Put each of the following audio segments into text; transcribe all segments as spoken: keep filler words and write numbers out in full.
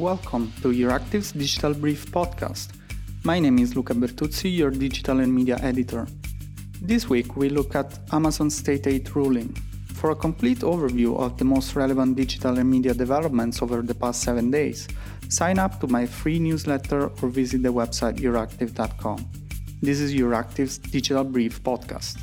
Welcome to Euractiv's Digital Brief podcast. My name is Luca Bertuzzi, your digital and media editor. This week we look at Amazon's state aid ruling. For a complete overview of the most relevant digital and media developments over the past seven days, sign up to my free newsletter or visit the website euractiv dot com. This is Euractiv's Digital Brief podcast.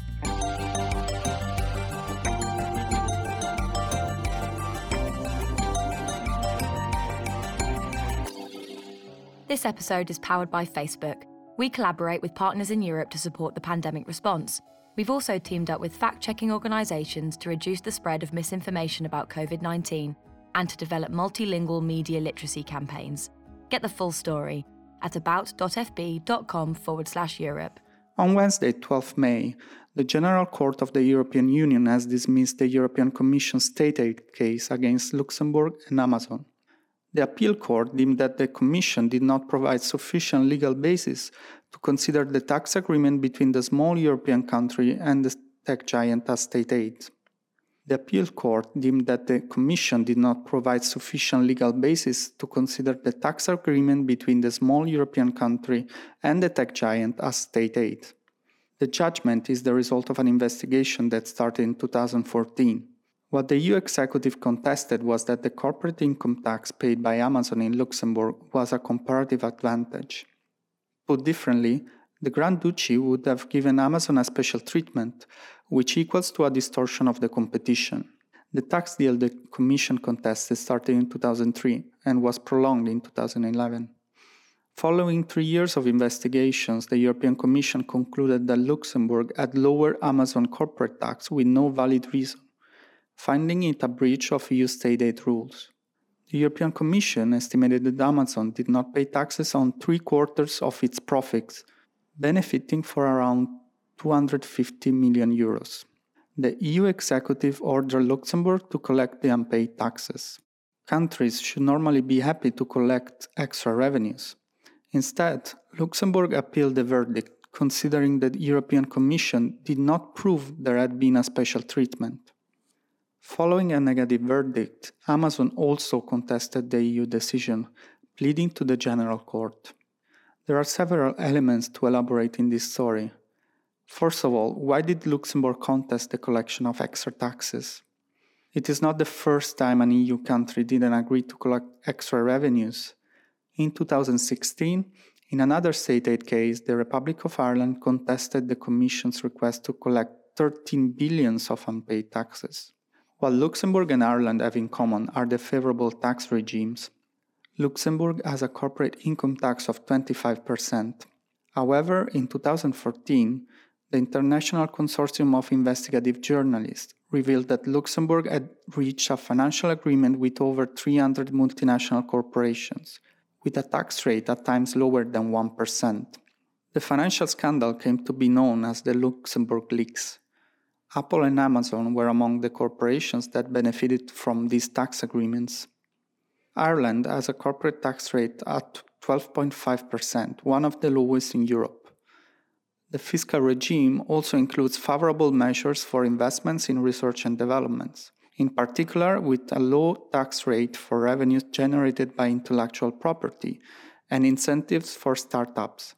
This episode is powered by Facebook. We collaborate with partners in Europe to support the pandemic response. We've also teamed up with fact-checking organisations to reduce the spread of misinformation about covid nineteen and to develop multilingual media literacy campaigns. Get the full story at about.fb.com forward slash Europe. On Wednesday, twelfth of May, the General Court of the European Union has dismissed the European Commission state aid case against Luxembourg and Amazon. The appeal court deemed that the Commission did not provide sufficient legal basis to consider the tax agreement between the small European country and the tech giant as state aid. The appeal court deemed that the Commission did not provide sufficient legal basis to consider the tax agreement between the small European country and the tech giant as state aid. The judgment is the result of an investigation that started in two thousand fourteen. What the E U executive contested was that the corporate income tax paid by Amazon in Luxembourg was a comparative advantage. Put differently, the Grand Duchy would have given Amazon a special treatment, which equals to a distortion of the competition. The tax deal the Commission contested started in two thousand three and was prolonged in two thousand eleven. Following three years of investigations, the European Commission concluded that Luxembourg had lowered Amazon corporate tax with no valid reason, finding it a breach of E U state aid rules. The European Commission estimated that Amazon did not pay taxes on three quarters of its profits, benefiting for around two hundred fifty million euros. The E U executive ordered Luxembourg to collect the unpaid taxes. Countries should normally be happy to collect extra revenues. Instead, Luxembourg appealed the verdict, considering that the European Commission did not prove there had been a special treatment. Following a negative verdict, Amazon also contested the E U decision, pleading to the General Court. There are several elements to elaborate in this story. First of all, why did Luxembourg contest the collection of extra taxes? It is not the first time an E U country didn't agree to collect extra revenues. In two thousand sixteen, in another state aid case, the Republic of Ireland contested the Commission's request to collect thirteen billion of unpaid taxes. What Luxembourg and Ireland have in common are the favorable tax regimes. Luxembourg has a corporate income tax of twenty-five percent. However, in two thousand fourteen, the International Consortium of Investigative Journalists revealed that Luxembourg had reached a financial agreement with over three hundred multinational corporations, with a tax rate at times lower than one percent. The financial scandal came to be known as the Luxembourg Leaks. Apple and Amazon were among the corporations that benefited from these tax agreements. Ireland has a corporate tax rate at twelve point five percent, one of the lowest in Europe. The fiscal regime also includes favorable measures for investments in research and development, in particular with a low tax rate for revenues generated by intellectual property and incentives for startups.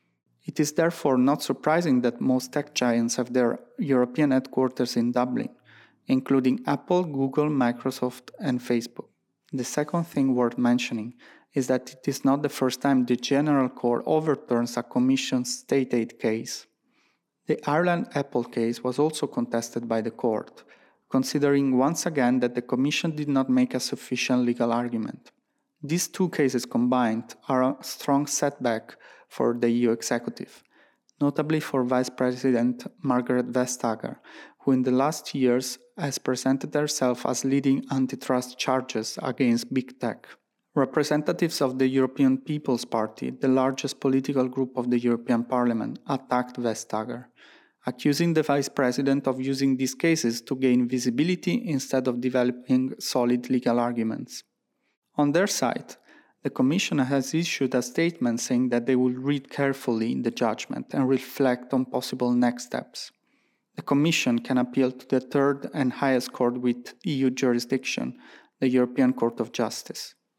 It is therefore not surprising that most tech giants have their European headquarters in Dublin, including Apple, Google, Microsoft, and Facebook. The second thing worth mentioning is that it is not the first time the General Court overturns a Commission's state aid case. The Ireland Apple case was also contested by the court, considering once again that the Commission did not make a sufficient legal argument. These two cases combined are a strong setback for the E U executive, notably for Vice President Margrethe Vestager, who in the last years has presented herself as leading antitrust charges against big tech. Representatives of the European People's Party, the largest political group of the European Parliament, attacked Vestager, accusing the Vice President of using these cases to gain visibility instead of developing solid legal arguments. On their side, the Commission has issued a statement saying that they will read carefully the judgment and reflect on possible next steps. The Commission can appeal to the third and highest court with E U jurisdiction, the European Court of Justice.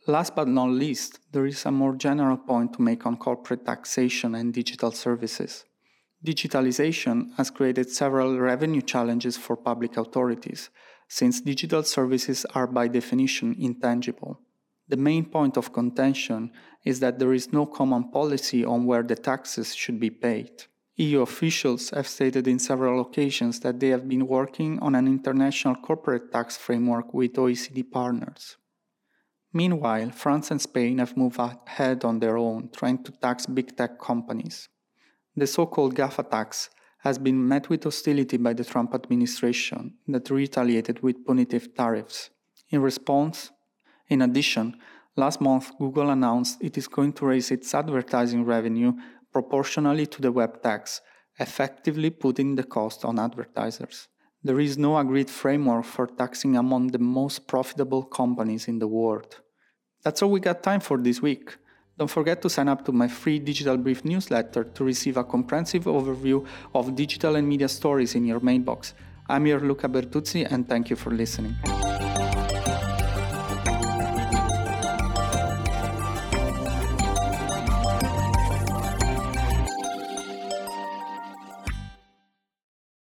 Last but not least, there is a more general point to make on corporate taxation and digital services. Digitalization has created several revenue challenges for public authorities, since digital services are by definition intangible. The main point of contention is that there is no common policy on where the taxes should be paid. E U officials have stated in several occasions that they have been working on an international corporate tax framework with O E C D partners. Meanwhile, France and Spain have moved ahead on their own, trying to tax big tech companies. The so-called GAFA tax has been met with hostility by the Trump administration that retaliated with punitive tariffs. In response, in addition, last month Google announced it is going to raise its advertising revenue proportionally to the web tax, effectively putting the cost on advertisers. There is no agreed framework for taxing among the most profitable companies in the world. That's all we got time for this week. Don't forget to sign up to my free Digital Brief newsletter to receive a comprehensive overview of digital and media stories in your mailbox. I'm your Luca Bertuzzi and thank you for listening.